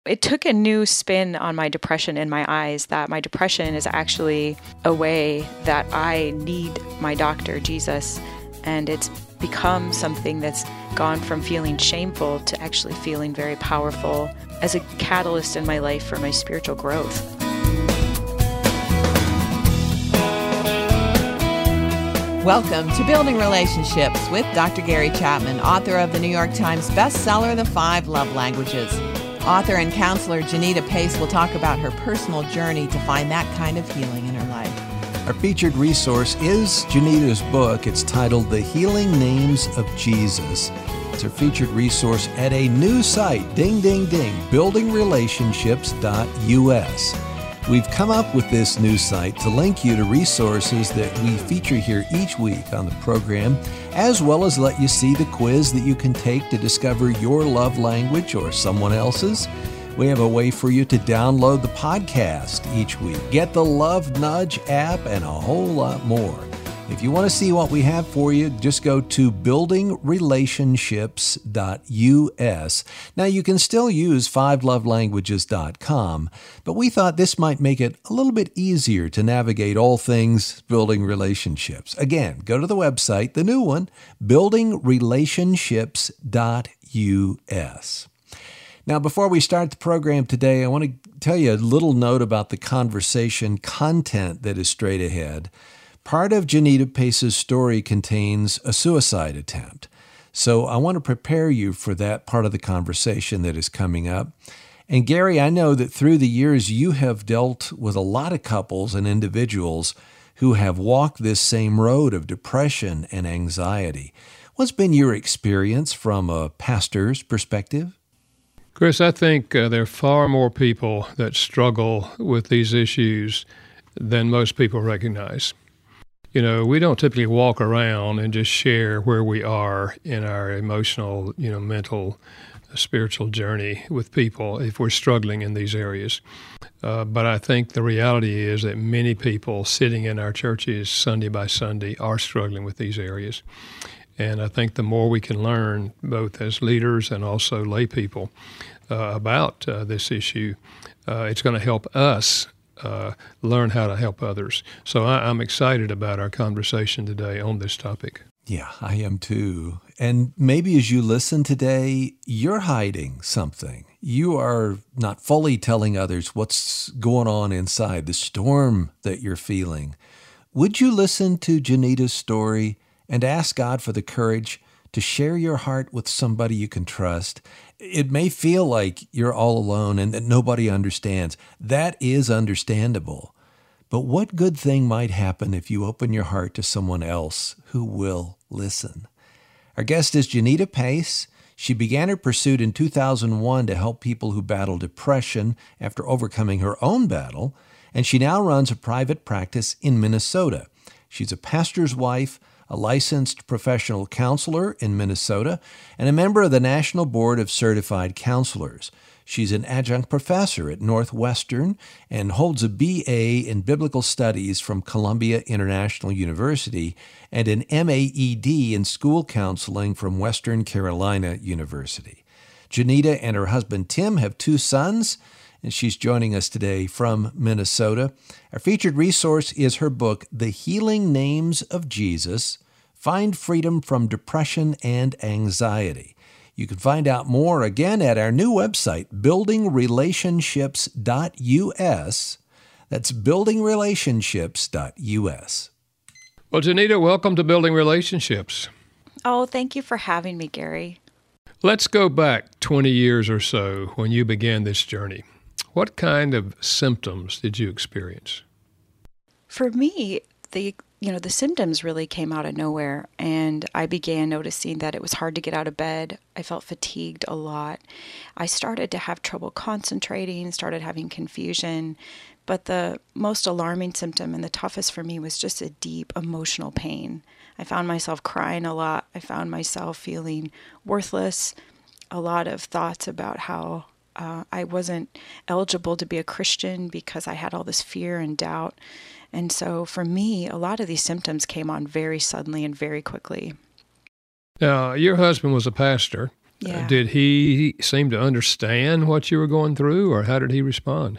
It took a new spin on my depression in my eyes, that my depression is actually a way that I need my doctor, Jesus, and it's become something that's gone from feeling shameful to actually feeling very powerful as a catalyst in my life for my spiritual growth. Welcome to Building Relationships with Dr. Gary Chapman, author of the New York Times bestseller, The 5 Love Languages. Author and counselor Janita Pace will talk about her personal journey to find that kind of healing in her life. Our featured resource is Janita's book. It's titled The Healing Names of Jesus. It's our featured resource at a new site, ding, ding, ding, buildingrelationships.us. We've come up with this new site to link you to resources that we feature here each week on the program, as well as let you see the quiz that you can take to discover your love language or someone else's. We have a way for you to download the podcast each week, get the Love Nudge app, and a whole lot more. If you want to see what we have for you, just go to buildingrelationships.us. Now, you can still use 5lovelanguages.com, but we thought this might make it a little bit easier to navigate all things building relationships. Again, go to the website, the new one, buildingrelationships.us. Now, before we start the program today, I want to tell you a little note about the conversation content that is straight ahead. Part of Janita Pace's story contains a suicide attempt. So I want to prepare you for that part of the conversation that is coming up. And Gary, I know that through the years you have dealt with a lot of couples and individuals who have walked this same road of depression and anxiety. What's been your experience from a pastor's perspective? Chris, I think there are far more people that struggle with these issues than most people recognize. You know, we don't typically walk around and just share where we are in our emotional, mental, spiritual journey with people if we're struggling in these areas. But I think the reality is that many people sitting in our churches Sunday by Sunday are struggling with these areas. And I think the more we can learn, both as leaders and also lay people, about this issue, it's going to help us learn how to help others. So I'm excited about our conversation today on this topic. Yeah, I am too. And maybe as you listen today, you're hiding something. You are not fully telling others what's going on inside, the storm that you're feeling. Would you listen to Janita's story and ask God for the courage to share your heart with somebody you can trust? It may feel like you're all alone and that nobody understands. That is understandable. But what good thing might happen if you open your heart to someone else who will listen? Our guest is Janita Pace. She began her pursuit in 2001 to help people who battle depression after overcoming her own battle, and she now runs a private practice in Minnesota. She's a pastor's wife, a licensed professional counselor in Minnesota, and a member of the National Board of Certified Counselors. She's an adjunct professor at Northwestern and holds a BA in Biblical Studies from Columbia International University and an MAED in School Counseling from Western Carolina University. Janita and her husband Tim have 2 sons, and she's joining us today from Minnesota. Our featured resource is her book, The Healing Names of Jesus: Find Freedom from Depression and Anxiety. You can find out more again at our new website, buildingrelationships.us. That's buildingrelationships.us. Well, Janita, welcome to Building Relationships. Oh, thank you for having me, Gary. Let's go back 20 years or so when you began this journey. What kind of symptoms did you experience? For me, the symptoms really came out of nowhere, and I began noticing that it was hard to get out of bed. I felt fatigued a lot. I started to have trouble concentrating, started having confusion, but the most alarming symptom and the toughest for me was just a deep emotional pain. I found myself crying a lot. I found myself feeling worthless, a lot of thoughts about how I wasn't eligible to be a Christian because I had all this fear and doubt. And so for me, a lot of these symptoms came on very suddenly and very quickly. Now, your husband was a pastor. Yeah. Did he seem to understand what you were going through, or how did he respond?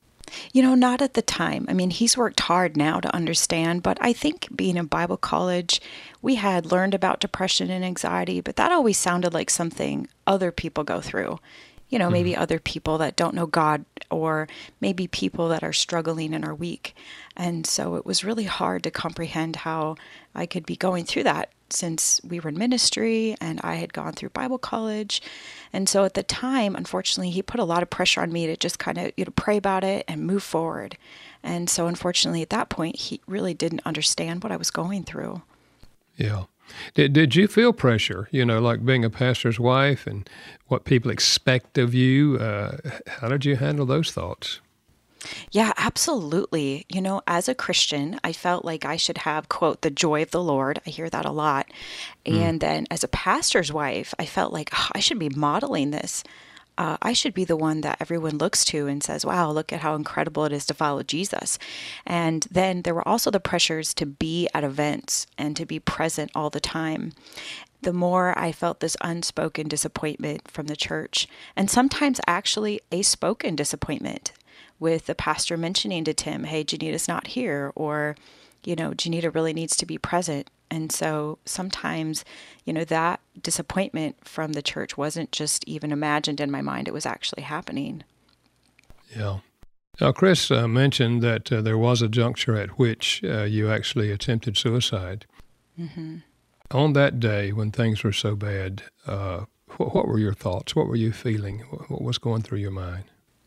Not at the time. I mean, he's worked hard now to understand, but I think being in Bible college, we had learned about depression and anxiety, but that always sounded like something other people go through. Maybe other people that don't know God, or maybe people that are struggling and are weak. And so it was really hard to comprehend how I could be going through that, since we were in ministry and I had gone through Bible college. And so at the time, unfortunately, he put a lot of pressure on me to just kind of, pray about it and move forward. And so unfortunately, at that point, he really didn't understand what I was going through. Yeah. Did you feel pressure, like being a pastor's wife and what people expect of you? How did you handle those thoughts? Yeah, absolutely. As a Christian, I felt like I should have, quote, the joy of the Lord. I hear that a lot. And then as a pastor's wife, I felt like I should be modeling this. I should be the one that everyone looks to and says, wow, look at how incredible it is to follow Jesus. And then there were also the pressures to be at events and to be present all the time. The more I felt this unspoken disappointment from the church, and sometimes actually a spoken disappointment, with the pastor mentioning to Tim, hey, Janita's not here, or, Janita really needs to be present. And so sometimes, that disappointment from the church wasn't just even imagined in my mind. It was actually happening. Yeah. Now, Chris mentioned that there was a juncture at which you actually attempted suicide. Mm-hmm. On that day when things were so bad, what were your thoughts? What were you feeling? What was going through your mind?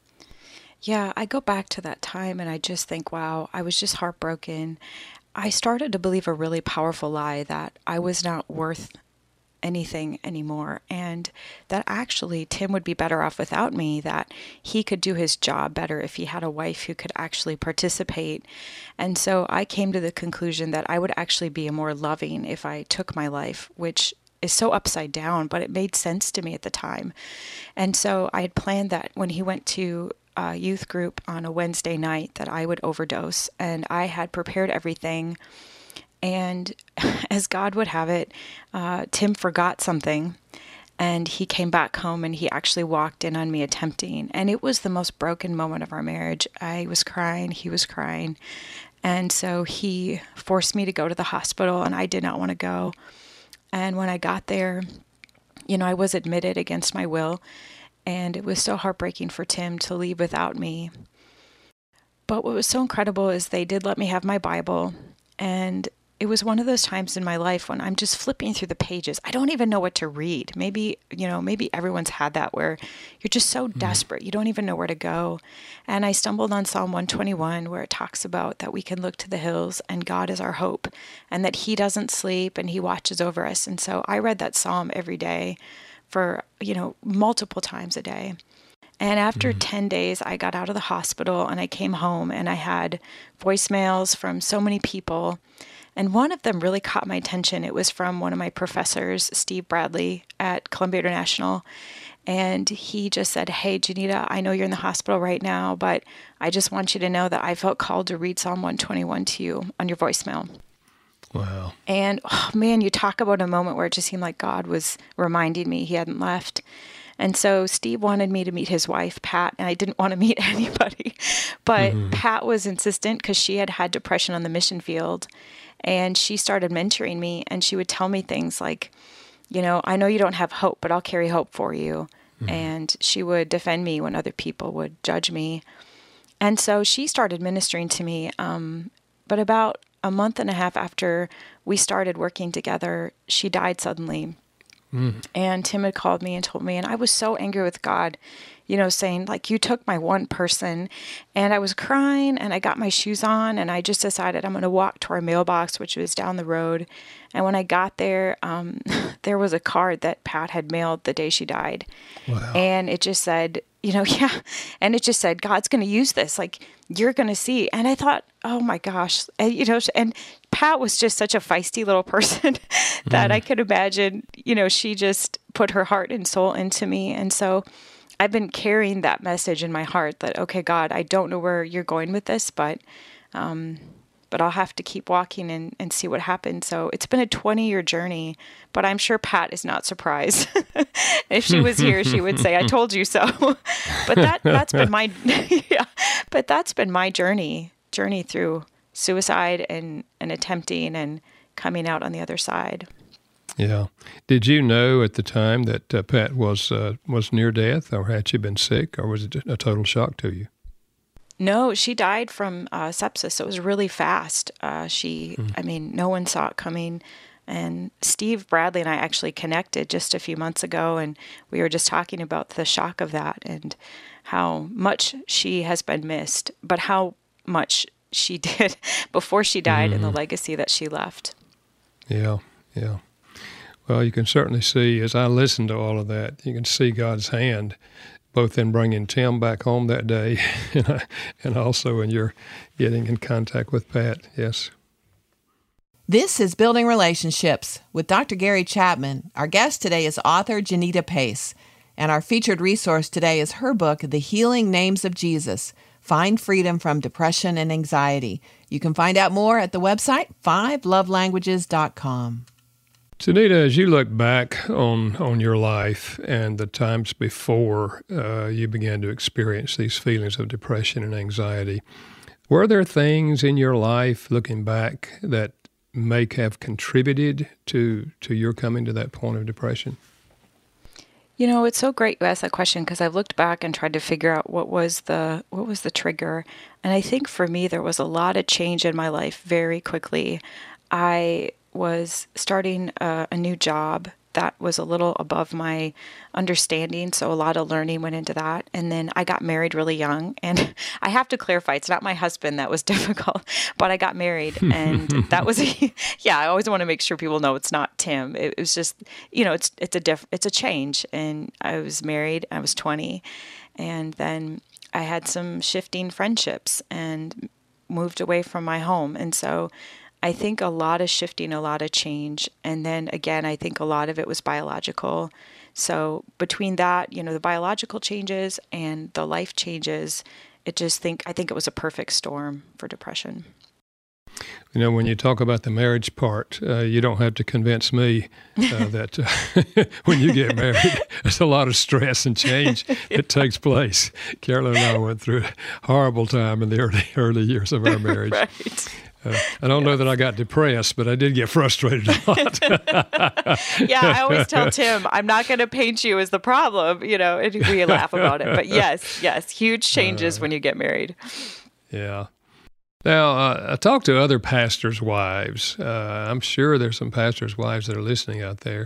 Yeah, I go back to that time and I just think, wow, I was just heartbroken. I started to believe a really powerful lie that I was not worth anything anymore, and that actually Tim would be better off without me, that he could do his job better if he had a wife who could actually participate. And so I came to the conclusion that I would actually be more loving if I took my life, which is so upside down, but it made sense to me at the time. And so I had planned that when he went to youth group on a Wednesday night that I would overdose, and I had prepared everything. And as God would have it, Tim forgot something, and he came back home and he actually walked in on me attempting. And it was the most broken moment of our marriage. I was crying, he was crying. And so he forced me to go to the hospital, and I did not want to go. And when I got there, I was admitted against my will. And it was so heartbreaking for Tim to leave without me. But what was so incredible is they did let me have my Bible. And it was one of those times in my life when I'm just flipping through the pages. I don't even know what to read. Maybe everyone's had that where you're just so desperate. You don't even know where to go. And I stumbled on Psalm 121, where it talks about that we can look to the hills and God is our hope, and that he doesn't sleep and he watches over us. And so I read that Psalm every day for, multiple times a day. And after 10 days, I got out of the hospital and I came home, and I had voicemails from so many people. And one of them really caught my attention. It was from one of my professors, Steve Bradley at Columbia International. And he just said, hey, Janita, I know you're in the hospital right now, but I just want you to know that I felt called to read Psalm 121 to you on your voicemail. Wow. And, oh, man, you talk about a moment where it just seemed like God was reminding me he hadn't left. And so Steve wanted me to meet his wife, Pat, and I didn't want to meet anybody. But Pat was insistent because she had had depression on the mission field. And she started mentoring me, and she would tell me things like, I know you don't have hope, but I'll carry hope for you. And she would defend me when other people would judge me. And so she started ministering to me. But about a month and a half after we started working together, she died suddenly. And Tim had called me and told me, and I was so angry with God, saying, like, you took my one person. And I was crying, and I got my shoes on, and I just decided I'm going to walk to our mailbox, which was down the road. And when I got there, there was a card that Pat had mailed the day she died. Wow. And it just said, and it just said, God's going to use this. Like, you're going to see. And I thought, oh my gosh, and Pat was just such a feisty little person that I could imagine, she just put her heart and soul into me. And so I've been carrying that message in my heart that, okay, God, I don't know where you're going with this, but but I'll have to keep walking and see what happens. So it's been a 20-year journey, but I'm sure Pat is not surprised. If she was here, she would say, "I told you so." But that's been my yeah, but that's been my journey through suicide and attempting and coming out on the other side. Yeah. Did you know at the time that Pat was near death, or had she been sick, or was it a total shock to you? No, she died from sepsis. So it was really fast. I mean, no one saw it coming. And Steve Bradley and I actually connected just a few months ago, and we were just talking about the shock of that and how much she has been missed, but how much she did before she died and the legacy that she left. Yeah, yeah. Well, you can certainly see, as I listened to all of that, you can see God's hand both in bringing Tim back home that day and also in your getting in contact with Pat. Yes. This is Building Relationships with Dr. Gary Chapman. Our guest today is author Janita Pace, and our featured resource today is her book, The Healing Names of Jesus: Find Freedom from Depression and Anxiety. You can find out more at the website 5lovelanguages.com. Janita, as you look back on your life and the times before you began to experience these feelings of depression and anxiety, were there things in your life, looking back, that may have contributed to your coming to that point of depression? You know, it's so great you asked that question, because I've looked back and tried to figure out what was the trigger. And I think for me, there was a lot of change in my life very quickly. I was starting a new job that was a little above my understanding, so a lot of learning went into that. And then I got married really young, and I have to clarify, it's not my husband that was difficult, but I got married, and that was yeah, I always want to make sure people know it's not Tim. It was just, you know, it's a change. And I was married, I was 20, and then I had some shifting friendships and moved away from my home. And so I think a lot of shifting, a lot of change. And then again, I think a lot of it was biological. So between that, you know, the biological changes and the life changes, I think it was a perfect storm for depression. You know, when you talk about the marriage part, you don't have to convince me that when you get married, there's a lot of stress and change that takes place. Carolyn and I went through a horrible time in the early years of our marriage. Right. I don't know that I got depressed, but I did get frustrated a lot. Yeah, I always tell Tim, I'm not going to paint you as the problem, you know, and we laugh about it. But yes, huge changes when you get married. Yeah. Now, I talked to other pastors' wives. I'm sure there's some pastors' wives that are listening out there.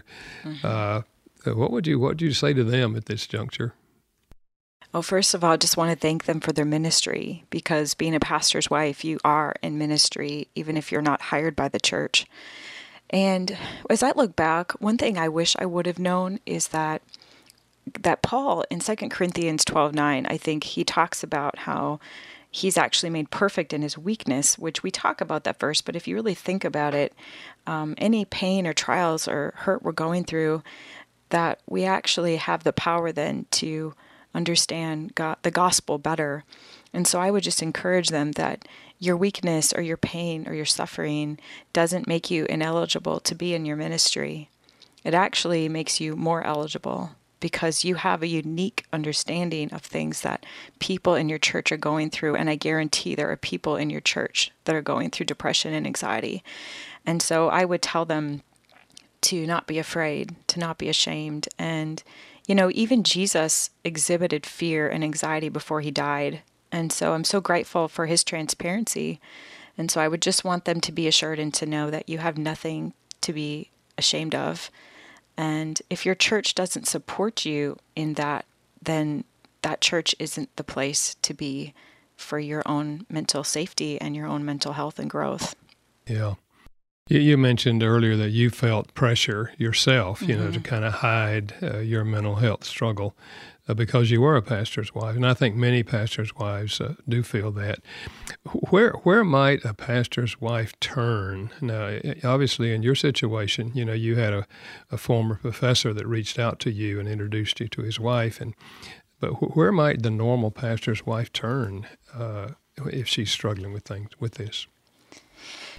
What would you say to them at this juncture? Well, first of all, I just want to thank them for their ministry, because being a pastor's wife, you are in ministry, even if you're not hired by the church. And as I look back, one thing I wish I would have known is that Paul in 2 Corinthians 12:9, I think he talks about how he's actually made perfect in his weakness, which we talk about that verse. But if you really think about it, any pain or trials or hurt we're going through, that we actually have the power then to understand the gospel better. And so I would just encourage them that your weakness or your pain or your suffering doesn't make you ineligible to be in your ministry. It actually makes you more eligible, because you have a unique understanding of things that people in your church are going through. And I guarantee there are people in your church that are going through depression and anxiety. And so I would tell them to not be afraid, to not be ashamed. And you know, even Jesus exhibited fear and anxiety before he died. And so I'm so grateful for his transparency. And so I would just want them to be assured and to know that you have nothing to be ashamed of. And if your church doesn't support you in that, then that church isn't the place to be for your own mental safety and your own mental health and growth. Yeah. You mentioned earlier that you felt pressure yourself, you know, to kind of hide your mental health struggle because you were a pastor's wife. And I think many pastors' wives do feel that. Where might a pastor's wife turn? Now, obviously, in your situation, you know, you had a former professor that reached out to you and introduced you to his wife. But where might the normal pastor's wife turn if she's struggling with things with this?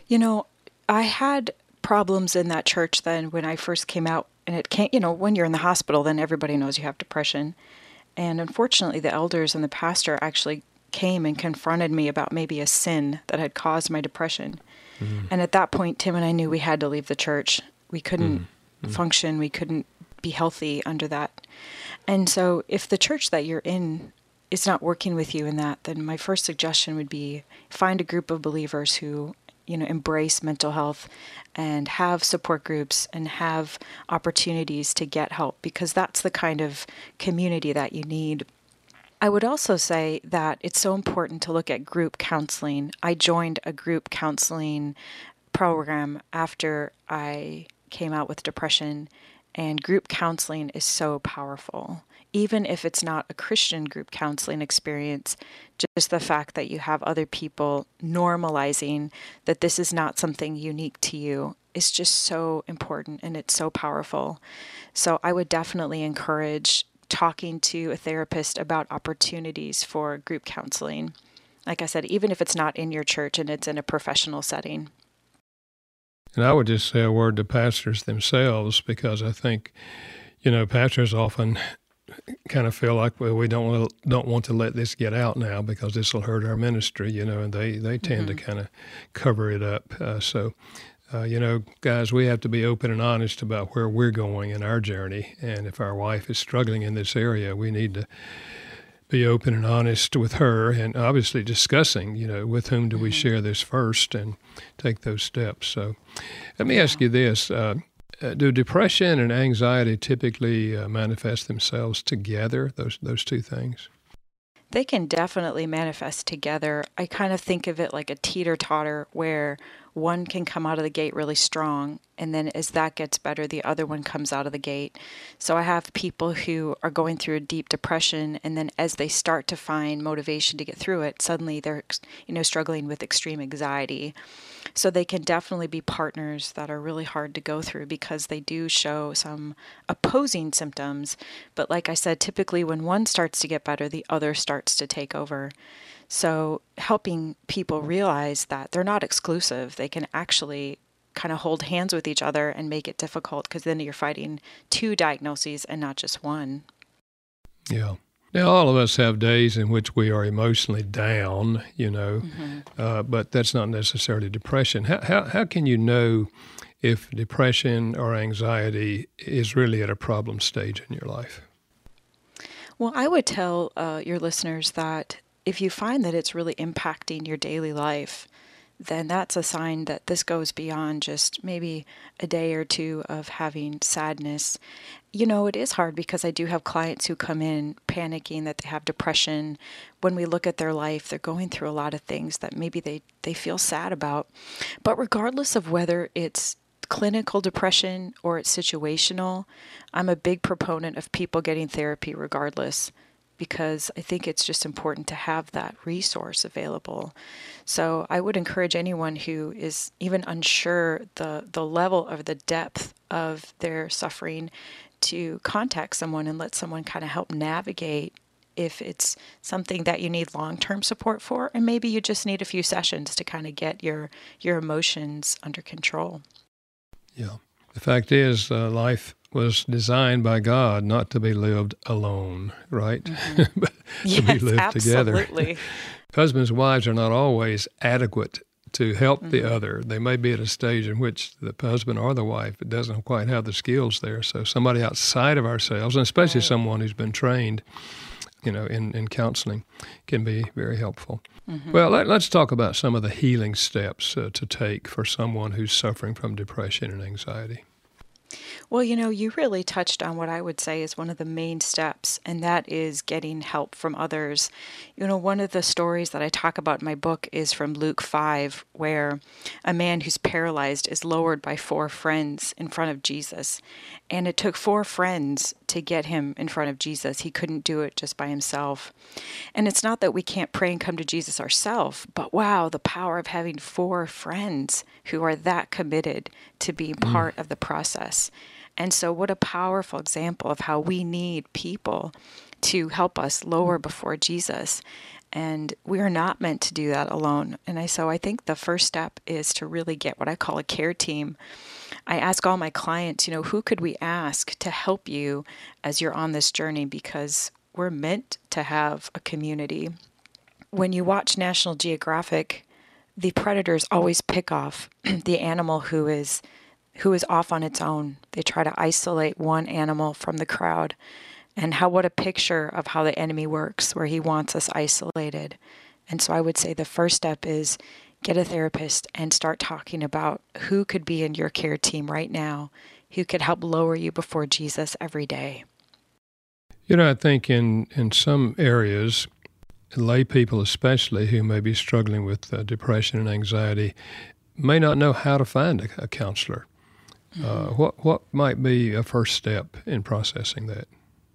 You know, I had problems in that church then when I first came out, and it came, when you're in the hospital, then everybody knows you have depression. And unfortunately, the elders and the pastor actually came and confronted me about maybe a sin that had caused my depression. And at that point, Tim and I knew we had to leave the church. We couldn't function, we couldn't be healthy under that. And so if the church that you're in is not working with you in that, then my first suggestion would be find a group of believers who, embrace mental health and have support groups and have opportunities to get help, because that's the kind of community that you need. I would also say that it's so important to look at group counseling. I joined a group counseling program after I came out with depression, and group counseling is so powerful. Even if it's not a Christian group counseling experience, just the fact that you have other people normalizing that this is not something unique to you is just so important, and it's so powerful. So I would definitely encourage talking to a therapist about opportunities for group counseling. Like I said, even if it's not in your church and it's in a professional setting. And I would just say a word to pastors themselves, because I think, pastors often kind of feel like, well, we don't want to let this get out now because this will hurt our ministry, and they tend to kind of cover it up. Guys, we have to be open and honest about where we're going in our journey. And if our wife is struggling in this area, we need to be open and honest with her, and obviously discussing, with whom do we share this first, and take those steps. So let me ask you this. Do depression and anxiety typically manifest themselves together, those two things? They can definitely manifest together. I kind of think of it like a teeter-totter, where one can come out of the gate really strong, and then as that gets better, the other one comes out of the gate. So I have people who are going through a deep depression, and then as they start to find motivation to get through it, suddenly they're, struggling with extreme anxiety. So they can definitely be partners that are really hard to go through, because they do show some opposing symptoms. But like I said, typically when one starts to get better, the other starts to take over. So helping people realize that they're not exclusive, they can actually kind of hold hands with each other and make it difficult, because then you're fighting two diagnoses and not just one. Yeah. Now, all of us have days in which we are emotionally down, but that's not necessarily depression. How can you know if depression or anxiety is really at a problem stage in your life? Well, I would tell your listeners that if you find that it's really impacting your daily life, then that's a sign that this goes beyond just maybe a day or two of having sadness. It is hard, because I do have clients who come in panicking that they have depression. When we look at their life, they're going through a lot of things that maybe they feel sad about. But regardless of whether it's clinical depression or it's situational, I'm a big proponent of people getting therapy regardless, because I think it's just important to have that resource available. So I would encourage anyone who is even unsure the level of the depth of their suffering to contact someone and let someone kind of help navigate if it's something that you need long-term support for, and maybe you just need a few sessions to kind of get your emotions under control. Yeah. The fact is, life was designed by God not to be lived alone, right? But to be lived absolutely. together. Husbands and wives are not always adequate to help the other. They may be at a stage in which the husband or the wife doesn't quite have the skills there. So somebody outside of ourselves, and especially someone who's been trained, in counseling, can be very helpful. Well, let's talk about some of the healing steps to take for someone who's suffering from depression and anxiety. Well, you really touched on what I would say is one of the main steps, and that is getting help from others. One of the stories that I talk about in my book is from Luke 5, where a man who's paralyzed is lowered by 4 friends in front of Jesus. And it took 4 friends to get him in front of Jesus. He couldn't do it just by himself. And it's not that we can't pray and come to Jesus ourselves, but wow, the power of having 4 friends who are that committed to being part of the process. And so what a powerful example of how we need people to help us lower before Jesus. And we are not meant to do that alone. So I think the first step is to really get what I call a care team. I ask all my clients, who could we ask to help you as you're on this journey? Because we're meant to have a community. When you watch National Geographic, the predators always pick off the animal who is off on its own. They try to isolate one animal from the crowd. And what a picture of how the enemy works, where he wants us isolated. And so I would say the first step is get a therapist and start talking about who could be in your care team right now, who could help lower you before Jesus every day. I think in some areas, lay people especially who may be struggling with depression and anxiety may not know how to find a counselor. What might be a first step in processing that?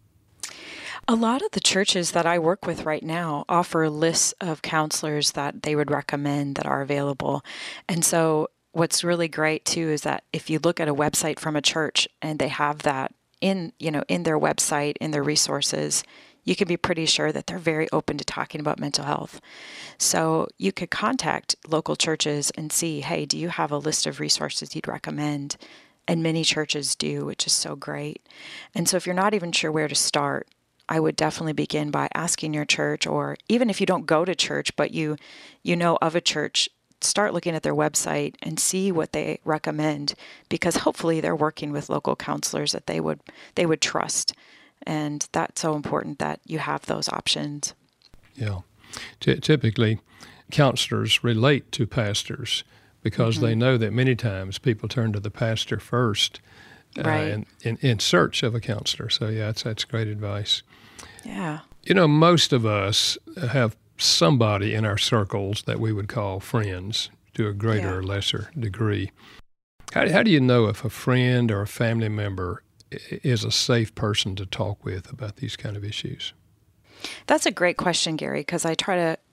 A lot of the churches that I work with right now offer lists of counselors that they would recommend that are available. And so what's really great too is that if you look at a website from a church and they have that in their website, in their resources, you can be pretty sure that they're very open to talking about mental health. So you could contact local churches and see, hey, do you have a list of resources you'd recommend? And many churches do, which is so great. And so if you're not even sure where to start, I would definitely begin by asking your church, or even if you don't go to church, but you know of a church, start looking at their website and see what they recommend, because hopefully they're working with local counselors that they would trust. And that's so important that you have those options. Yeah. Typically, counselors relate to pastors because they know that many times people turn to the pastor first right. in search of a counselor. So, yeah, that's great advice. Yeah. Most of us have somebody in our circles that we would call friends to a greater or lesser degree. How do you know if a friend or a family member is a safe person to talk with about these kind of issues? That's a great question, Gary, because I try to,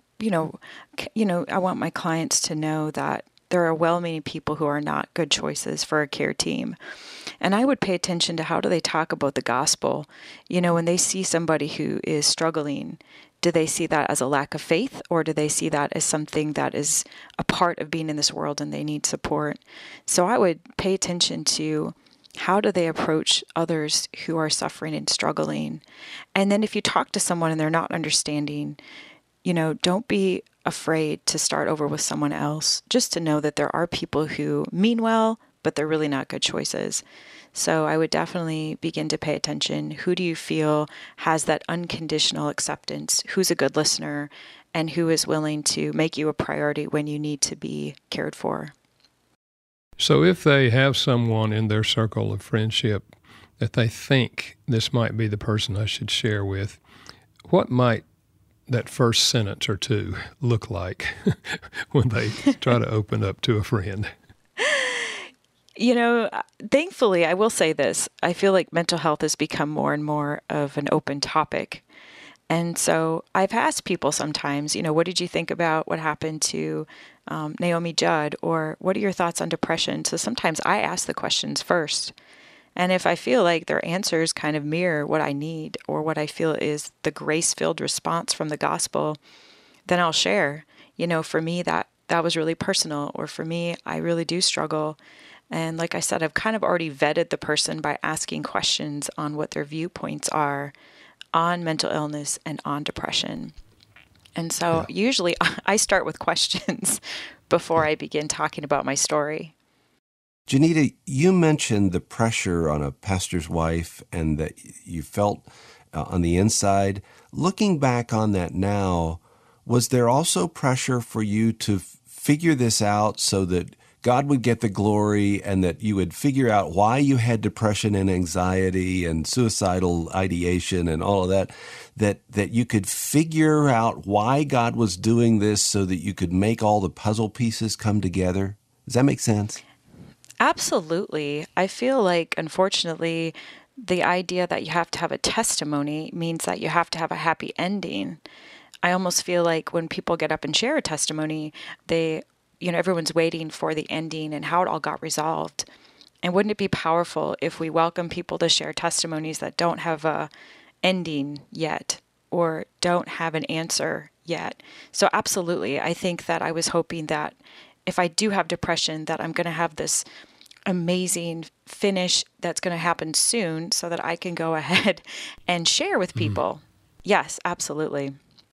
I want my clients to know that there are well-meaning people who are not good choices for a care team. And I would pay attention to how do they talk about the gospel. When they see somebody who is struggling, do they see that as a lack of faith, or do they see that as something that is a part of being in this world and they need support? So I would pay attention to how do they approach others who are suffering and struggling. And then if you talk to someone and they're not understanding, don't be afraid to start over with someone else, just to know that there are people who mean well, but they're really not good choices. So I would definitely begin to pay attention. Who do you feel has that unconditional acceptance? Who's a good listener? And who is willing to make you a priority when you need to be cared for? So if they have someone in their circle of friendship that they think this might be the person I should share with, what might that first sentence or two look like when they try to open up to a friend? Thankfully, I will say this. I feel like mental health has become more and more of an open topic. And so I've asked people sometimes, what did you think about what happened to Naomi Judd? Or what are your thoughts on depression? So sometimes I ask the questions first. And if I feel like their answers kind of mirror what I need, or what I feel is the grace-filled response from the gospel, then I'll share. For me, that was really personal. Or for me, I really do struggle. And like I said, I've kind of already vetted the person by asking questions on what their viewpoints are on mental illness and on depression. And so usually I start with questions before I begin talking about my story. Janita, you mentioned the pressure on a pastor's wife and that you felt on the inside. Looking back on that now, was there also pressure for you to figure this out so that God would get the glory and that you would figure out why you had depression and anxiety and suicidal ideation and all of that, that you could figure out why God was doing this so that you could make all the puzzle pieces come together? Does that make sense? Absolutely. I feel like, unfortunately, the idea that you have to have a testimony means that you have to have a happy ending. I almost feel like when people get up and share a testimony, everyone's waiting for the ending and how it all got resolved. And wouldn't it be powerful if we welcome people to share testimonies that don't have a ending yet or don't have an answer yet. So absolutely, I think that I was hoping that if I do have depression, that I'm going to have this amazing finish that's going to happen soon so that I can go ahead and share with people. Yes, absolutely.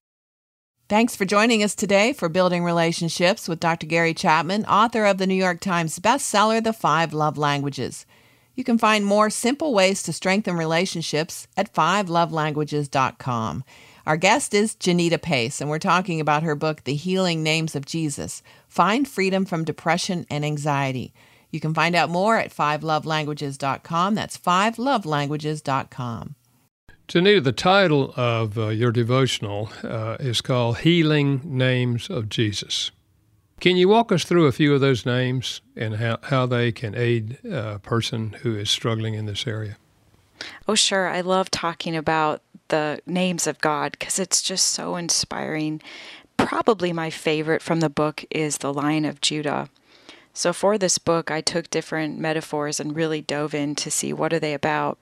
Thanks for joining us today for Building Relationships with Dr. Gary Chapman, author of the New York Times bestseller, The 5 Love Languages. You can find more simple ways to strengthen relationships at 5lovelanguages.com. Our guest is Janita Pace, and we're talking about her book, The Healing Names of Jesus, Find Freedom from Depression and Anxiety. You can find out more at 5lovelanguages.com. That's 5lovelanguages.com. Janita, the title of your devotional is called Healing Names of Jesus. Can you walk us through a few of those names and how they can aid a person who is struggling in this area? Oh, sure. I love talking about the names of God because it's just so inspiring. Probably my favorite from the book is the Lion of Judah. So for this book, I took different metaphors and really dove in to see what are they about.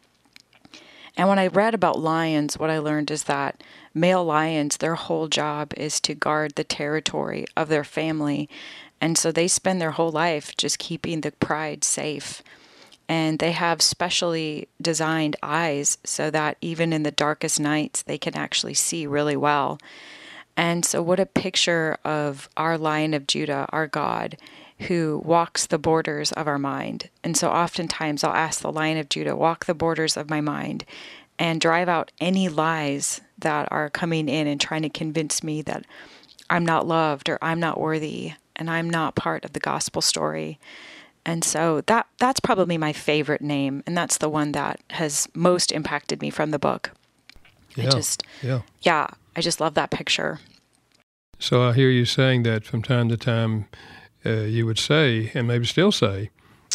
And when I read about lions, what I learned is that male lions, their whole job is to guard the territory of their family. And so they spend their whole life just keeping the pride safe. And they have specially designed eyes so that even in the darkest nights, they can actually see really well. And so what a picture of our Lion of Judah, our God, who walks the borders of our mind. And so oftentimes I'll ask the Lion of Judah, walk the borders of my mind and drive out any lies that are coming in and trying to convince me that I'm not loved or I'm not worthy and I'm not part of the gospel story. And so that's probably my favorite name, and that's the one that has most impacted me from the book. I just love that picture. So I hear you saying that from time to time you would say, and maybe still say,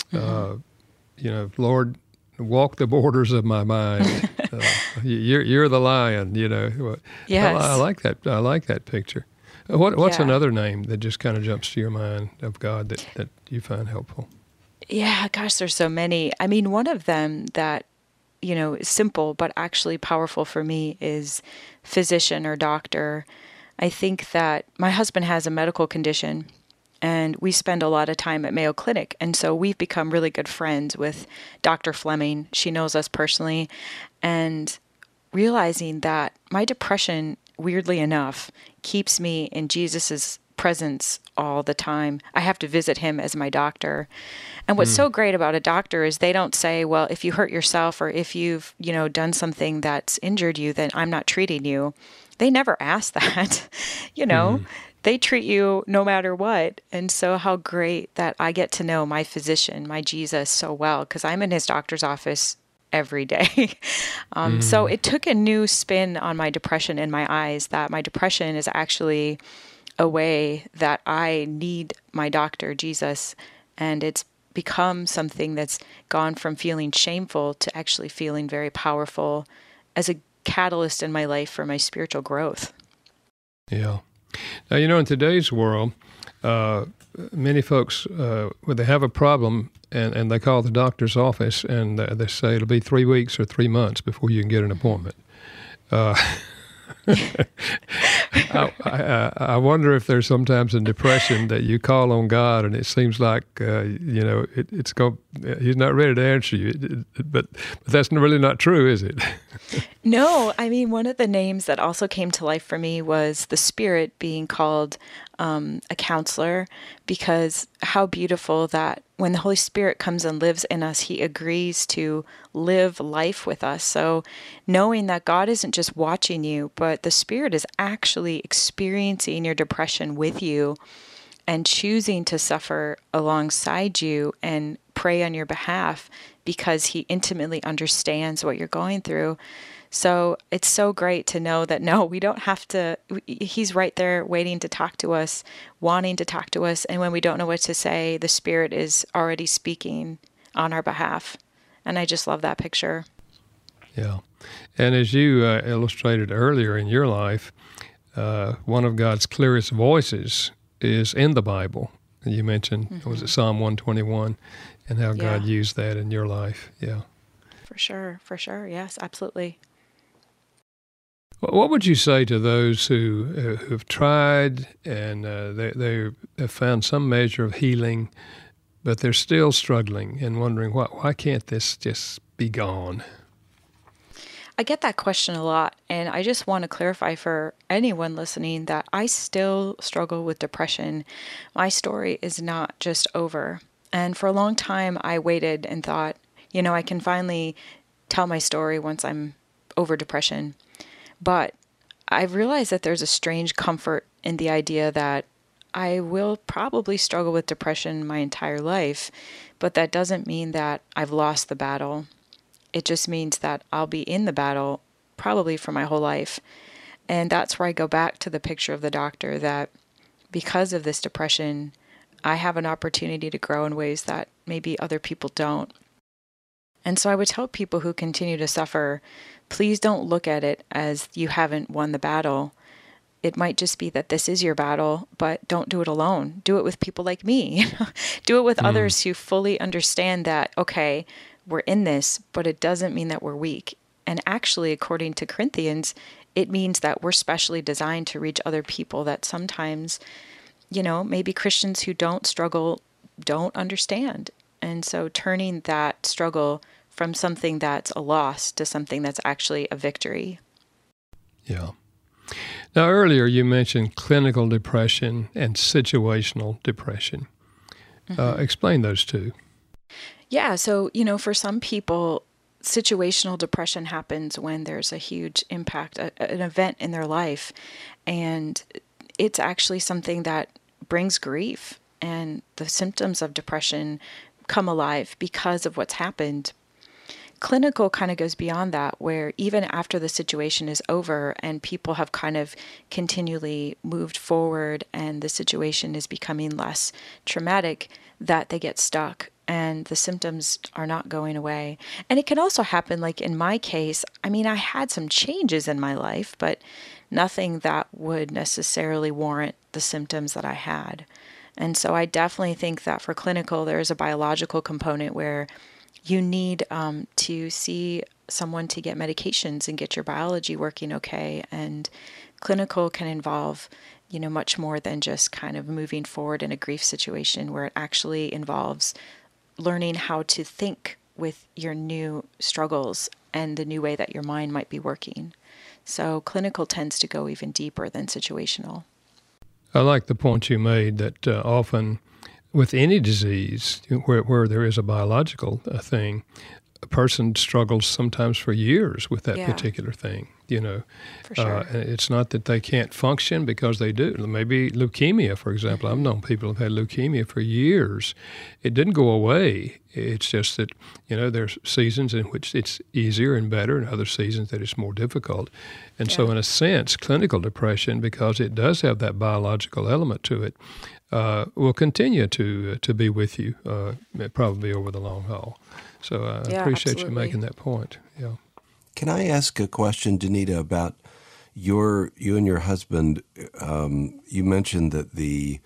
Lord, walk the borders of my mind. You're the lion, Yes. I like that. I like that picture. What's another name that just kind of jumps to your mind of God that you find helpful? Yeah, gosh, there's so many. I mean, one of them that, is simple but actually powerful for me is physician or doctor. I think that my husband has a medical condition, and we spend a lot of time at Mayo Clinic. And so we've become really good friends with Dr. Fleming. She knows us personally. And realizing that my depression, weirdly enough, keeps me in Jesus's presence all the time. I have to visit him as my doctor. And what's so great about a doctor is they don't say, well, if you hurt yourself or if you've, done something that's injured you, then I'm not treating you. They never ask that. They treat you no matter what. And so how great that I get to know my physician, my Jesus, so well, because I'm in his doctor's office every day. So it took a new spin on my depression in my eyes, that my depression is actually a way that I need my doctor, Jesus, and it's become something that's gone from feeling shameful to actually feeling very powerful as a catalyst in my life for my spiritual growth. Yeah. Now, in today's world, many folks, when they have a problem and they call the doctor's office and they say it'll be 3 weeks or 3 months before you can get an appointment. I wonder if there's sometimes in depression that you call on God and it seems like, he's not ready to answer you. But that's really not true, is it? No, I mean, one of the names that also came to life for me was the Spirit being called a counselor, because how beautiful that when the Holy Spirit comes and lives in us, he agrees to live life with us. So knowing that God isn't just watching you, but the Spirit is actually experiencing your depression with you and choosing to suffer alongside you and pray on your behalf because he intimately understands what you're going through. So it's so great to know that, no, we don't have to, he's right there waiting to talk to us, wanting to talk to us. And when we don't know what to say, the Spirit is already speaking on our behalf. And I just love that picture. Yeah. And as you illustrated earlier in your life, one of God's clearest voices is in the Bible. And you mentioned, was it Psalm 121, and how God used that in your life. Yeah. For sure. Yes, absolutely. What would you say to those who've tried and they have found some measure of healing, but they're still struggling and wondering why can't this just be gone? I get that question a lot, and I just want to clarify for anyone listening that I still struggle with depression. My story is not just over. And for a long time, I waited and thought, I can finally tell my story once I'm over depression. But I've realized that there's a strange comfort in the idea that I will probably struggle with depression my entire life, but that doesn't mean that I've lost the battle. It just means that I'll be in the battle probably for my whole life. And that's where I go back to the picture of the doctor, that because of this depression, I have an opportunity to grow in ways that maybe other people don't. And so I would tell people who continue to suffer, please don't look at it as you haven't won the battle. It might just be that this is your battle, but don't do it alone. Do it with people like me. Do it with others who fully understand that, okay, we're in this, but it doesn't mean that we're weak. And actually, according to Corinthians, it means that we're specially designed to reach other people that sometimes, maybe Christians who don't struggle don't understand. And so turning that struggle from something that's a loss to something that's actually a victory. Yeah. Now, earlier you mentioned clinical depression and situational depression. Explain those two. Yeah. So, for some people, situational depression happens when there's a huge impact, an event in their life. And it's actually something that brings grief. And the symptoms of depression come alive because of what's happened. Clinical kind of goes beyond that, where even after the situation is over and people have kind of continually moved forward and the situation is becoming less traumatic, that they get stuck and the symptoms are not going away. And it can also happen, like in my case, I had some changes in my life, but nothing that would necessarily warrant the symptoms that I had. And so I definitely think that for clinical, there is a biological component where you need to see someone to get medications and get your biology working okay. And clinical can involve, much more than just kind of moving forward in a grief situation, where it actually involves learning how to think with your new struggles and the new way that your mind might be working. So clinical tends to go even deeper than situational. I like the point you made that often with any disease where there is a biological thing, a person struggles sometimes for years with that particular thing, For sure. It's not that they can't function, because they do. Maybe leukemia, for example. I've known people who've had leukemia for years. It didn't go away. It's just that, there's seasons in which it's easier and better and other seasons that it's more difficult. And so in a sense, clinical depression, because it does have that biological element to it, will continue to be with you probably over the long haul. So I appreciate absolutely. you making that point. Yeah. Can I ask a question, Danita, about you and your husband? You mentioned that the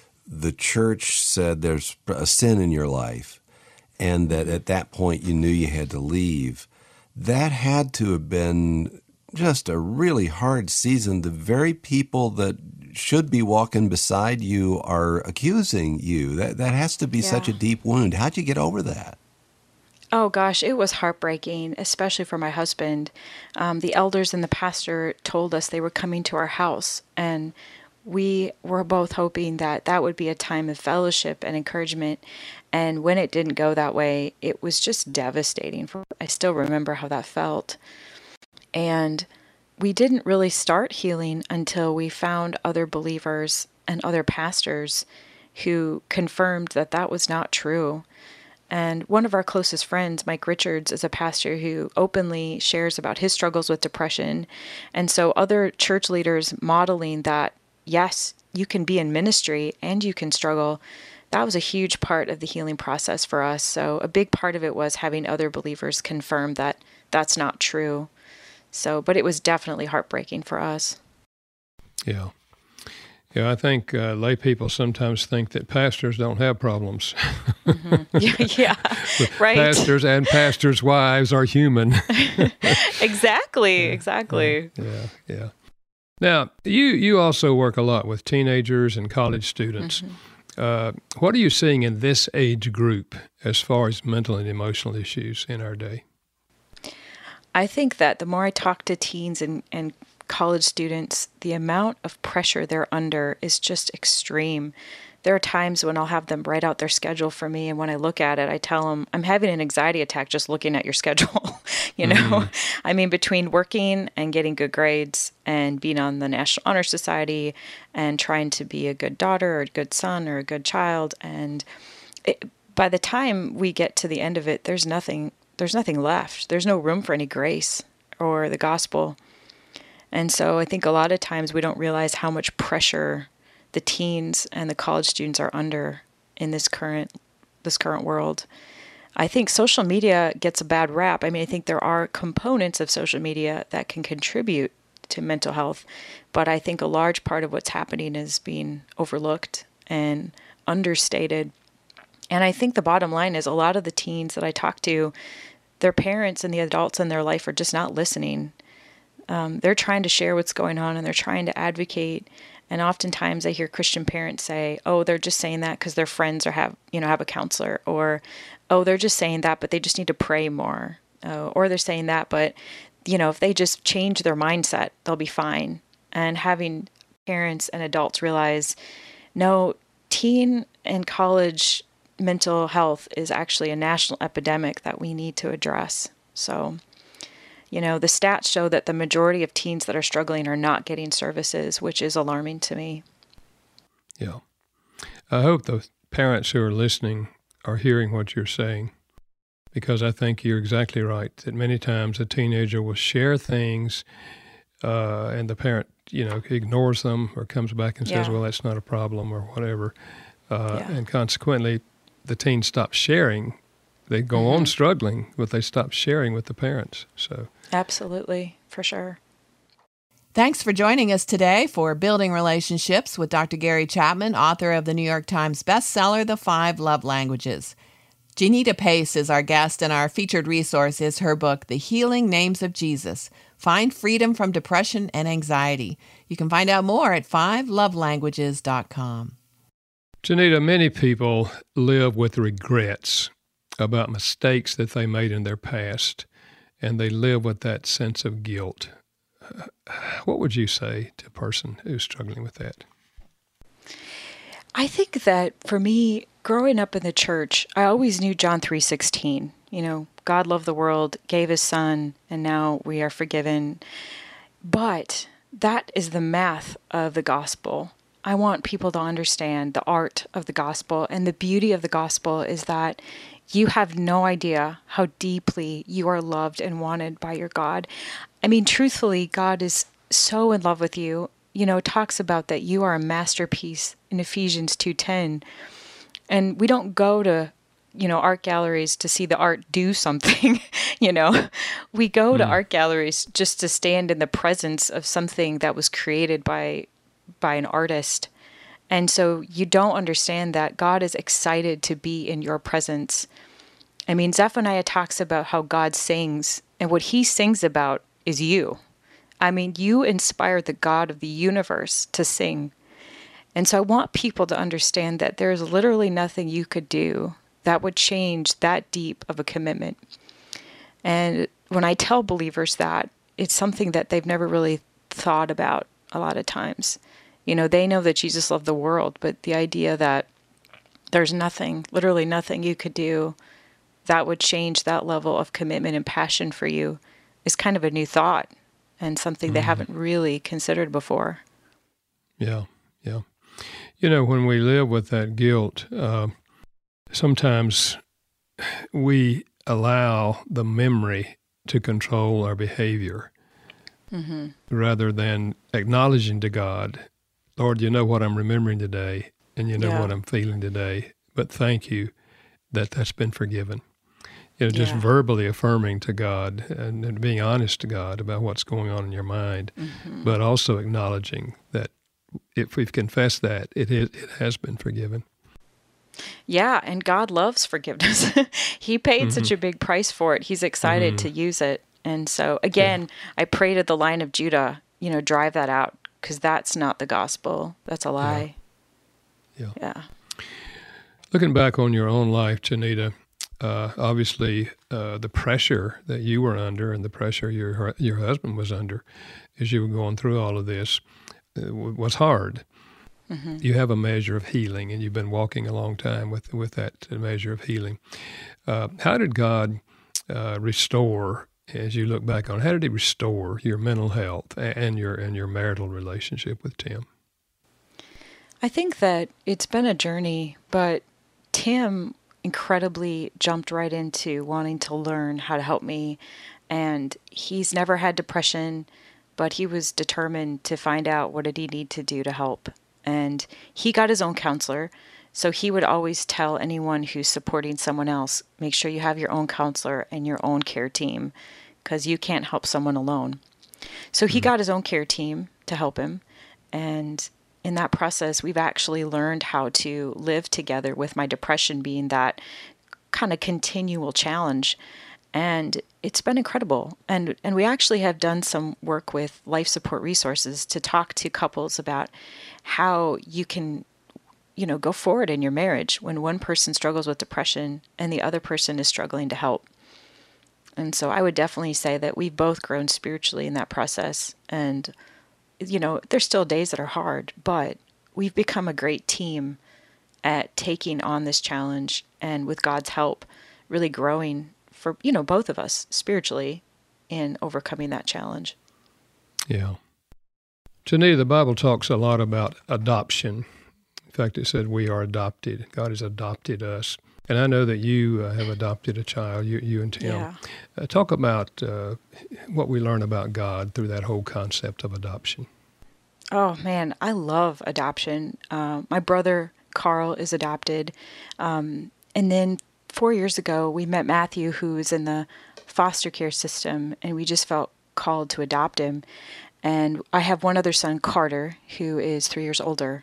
church said there's a sin in your life, and that at that point you knew you had to leave. That had to have been just a really hard season. The very people that should be walking beside you are accusing you. That has to be such a deep wound. How'd you get over that? Oh gosh, it was heartbreaking, especially for my husband. The elders and the pastor told us they were coming to our house, and we were both hoping that that would be a time of fellowship and encouragement. And when it didn't go that way, it was just devastating. I still remember how that felt. And we didn't really start healing until we found other believers and other pastors who confirmed that that was not true. And one of our closest friends, Mike Richards, is a pastor who openly shares about his struggles with depression. And so other church leaders modeling that, yes, you can be in ministry and you can struggle, that was a huge part of the healing process for us. So a big part of it was having other believers confirm that that's not true. So, but it was definitely heartbreaking for us. Yeah. Yeah, I think lay people sometimes think that pastors don't have problems. Yeah, right. Pastors and pastors' wives are human. Exactly. Yeah. Now, you also work a lot with teenagers and college students. What are you seeing in this age group as far as mental and emotional issues in our day? I think that the more I talk to teens and college students, the amount of pressure they're under is just extreme. There are times when I'll have them write out their schedule for me, and when I look at it, I tell them, I'm having an anxiety attack just looking at your schedule. I mean, between working and getting good grades and being on the National Honor Society and trying to be a good daughter or a good son or a good child, and by the time we get to the end of it, there's nothing left. There's no room for any grace or the gospel. And so I think a lot of times we don't realize how much pressure the teens and the college students are under in this current world. I think social media gets a bad rap. I mean, I think there are components of social media that can contribute to mental health, but I think a large part of what's happening is being overlooked and understated. And I think the bottom line is a lot of the teens that I talk to, their parents and the adults in their life are just not listening. They're trying to share what's going on and they're trying to advocate. And oftentimes I hear Christian parents say, "Oh, they're just saying that because their friends have a counselor," or, "Oh, they're just saying that, but they just need to pray more," or they're saying that, but if they just change their mindset, they'll be fine. And having parents and adults realize, no, teen and college mental health is actually a national epidemic that we need to address. So, the stats show that the majority of teens that are struggling are not getting services, which is alarming to me. Yeah. I hope the parents who are listening are hearing what you're saying, because I think you're exactly right, that many times a teenager will share things and the parent, ignores them or comes back and says, well, that's not a problem or whatever. And consequently, the teen stops sharing. They go on struggling, but they stop sharing with the parents. So absolutely, for sure. Thanks for joining us today for Building Relationships with Dr. Gary Chapman, author of the New York Times bestseller, The 5 Love Languages. Janita Pace is our guest, and our featured resource is her book, The Healing Names of Jesus: Find Freedom from Depression and Anxiety. You can find out more at 5lovelanguages.com. Janita, many people live with regrets about mistakes that they made in their past, and they live with that sense of guilt. What would you say to a person who's struggling with that? I think that for me, growing up in the church, I always knew John 3:16. God loved the world, gave his son, and now we are forgiven. But that is the math of the gospel. I want people to understand the art of the gospel, and the beauty of the gospel is that you have no idea how deeply you are loved and wanted by your God. I mean, truthfully, God is so in love with you. It talks about that you are a masterpiece in Ephesians 2:10. And we don't go to, art galleries to see the art do something, We go to art galleries just to stand in the presence of something that was created by an artist. And so you don't understand that God is excited to be in your presence. I mean, Zephaniah talks about how God sings, and what he sings about is you. I mean, you inspired the God of the universe to sing. And so I want people to understand that there's literally nothing you could do that would change that deep of a commitment. And when I tell believers that, it's something that they've never really thought about a lot of times. They know that Jesus loved the world, but the idea that there's nothing, literally nothing you could do that would change that level of commitment and passion for you is kind of a new thought and something they haven't really considered before. Yeah. When we live with that guilt, sometimes we allow the memory to control our behavior rather than acknowledging to God, Lord, you know what I'm remembering today, and you know what I'm feeling today, but thank you that that's been forgiven. Just verbally affirming to God and being honest to God about what's going on in your mind, but also acknowledging that if we've confessed that, it has been forgiven. Yeah, and God loves forgiveness. He paid such a big price for it. He's excited to use it. And so, again, I pray to the Lion of Judah, drive that out, because that's not the gospel. That's a lie. Yeah. Looking back on your own life, Janita, obviously the pressure that you were under and the pressure your husband was under as you were going through all of this was hard. Mm-hmm. You have a measure of healing, and you've been walking a long time with that measure of healing. How did God restore, as you look back on, how did He restore your mental health and your marital relationship with Tim? I think that it's been a journey, but Tim incredibly jumped right into wanting to learn how to help me, and he's never had depression, but he was determined to find out what did he need to do to help. And he got his own counselor, so he would always tell anyone who's supporting someone else, make sure you have your own counselor and your own care team, because you can't help someone alone. So he got his own care team to help him, and in that process, we've actually learned how to live together with my depression being that kind of continual challenge. And it's been incredible. And we actually have done some work with Life Support Resources to talk to couples about how you can, go forward in your marriage when one person struggles with depression and the other person is struggling to help. And so I would definitely say that we've both grown spiritually in that process. And there's still days that are hard, but we've become a great team at taking on this challenge and with God's help, really growing for, both of us spiritually in overcoming that challenge. Yeah. Janita, the Bible talks a lot about adoption. In fact, it said we are adopted. God has adopted us. And I know that you have adopted a child, you and Tim. Yeah. Talk about what we learn about God through that whole concept of adoption. Oh, man, I love adoption. My brother, Carl, is adopted. And then 4 years ago, we met Matthew, who is in the foster care system, and we just felt called to adopt him. And I have one other son, Carter, who is 3 years older.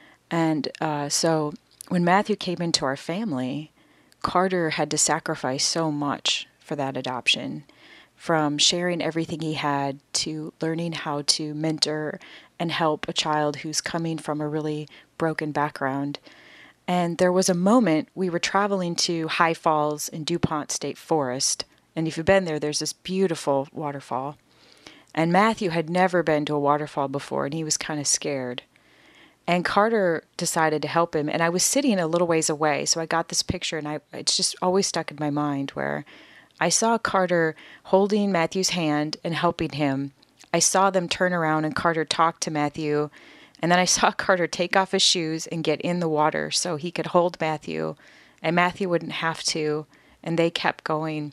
And so when Matthew came into our family, Carter had to sacrifice so much for that adoption, from sharing everything he had to learning how to mentor and help a child who's coming from a really broken background. And there was a moment we were traveling to High Falls in DuPont State Forest. And if you've been there, there's this beautiful waterfall. And Matthew had never been to a waterfall before, and he was kind of scared. And Carter decided to help him. And I was sitting a little ways away, so I got this picture, and it's just always stuck in my mind, where I saw Carter holding Matthew's hand and helping him. I saw them turn around, and Carter talked to Matthew. And then I saw Carter take off his shoes and get in the water so he could hold Matthew, and Matthew wouldn't have to. And they kept going.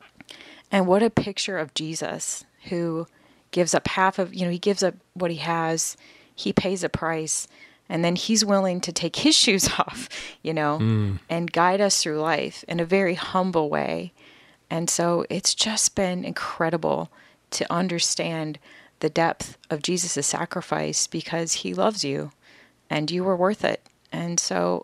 And what a picture of Jesus, who gives up half of, he gives up what he has. He pays a price, and then he's willing to take his shoes off, and guide us through life in a very humble way. And so it's just been incredible to understand the depth of Jesus' sacrifice, because he loves you and you were worth it. And so,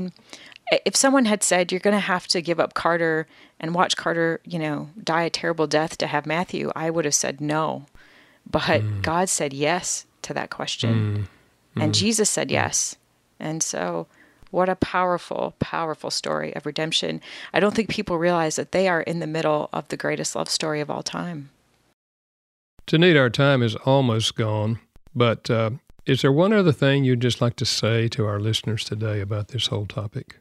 if someone had said, you're going to have to give up Carter and watch Carter, die a terrible death to have Matthew, I would have said no. But God said yes to that question. And Jesus said yes. And so what a powerful, powerful story of redemption. I don't think people realize that they are in the middle of the greatest love story of all time. Janita, our time is almost gone, but is there one other thing you'd just like to say to our listeners today about this whole topic?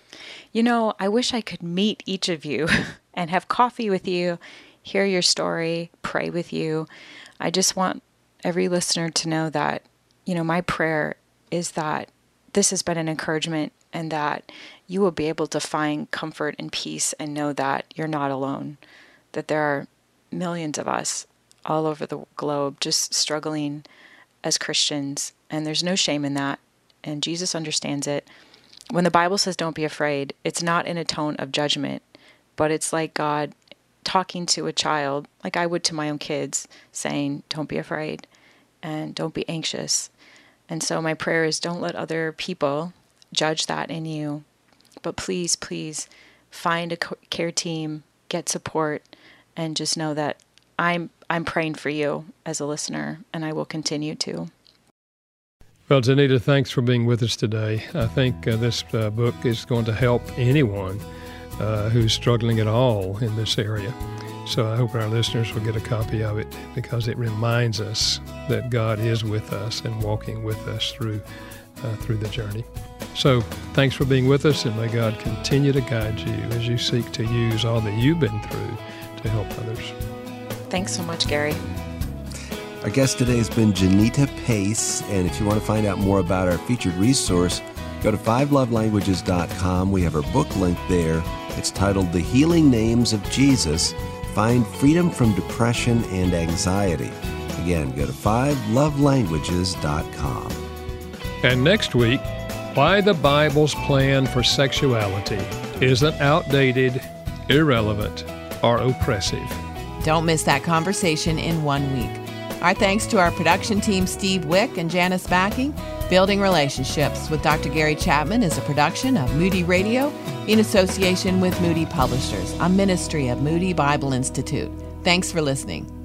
I wish I could meet each of you and have coffee with you, hear your story, pray with you. I just want every listener to know that, my prayer is that this has been an encouragement, and that you will be able to find comfort and peace and know that you're not alone, that there are millions of us all over the globe just struggling as Christians, and there's no shame in that, and Jesus understands it. When the Bible says don't be afraid, it's not in a tone of judgment, but it's like God talking to a child, like I would to my own kids, saying, don't be afraid and don't be anxious. And so my prayer is, don't let other people judge that in you. But please, please find a care team, get support, and just know that I'm praying for you as a listener, and I will continue to. Well, Janita, thanks for being with us today. I think this book is going to help anyone who's struggling at all in this area. So I hope our listeners will get a copy of it, because it reminds us that God is with us and walking with us through the journey. So thanks for being with us, and may God continue to guide you as you seek to use all that you've been through to help others. Thanks so much, Gary. Our guest today has been Janita Pace, and if you want to find out more about our featured resource, go to 5lovelanguages.com. We have our book link there. It's titled The Healing Names of Jesus, Find Freedom from Depression and Anxiety. Again, go to 5lovelanguages.com. And next week, why the Bible's plan for sexuality isn't outdated, irrelevant, or oppressive. Don't miss that conversation in 1 week. Our thanks to our production team, Steve Wick and Janice Backing. Building Relationships with Dr. Gary Chapman is a production of Moody Radio in association with Moody Publishers, a ministry of Moody Bible Institute. Thanks for listening.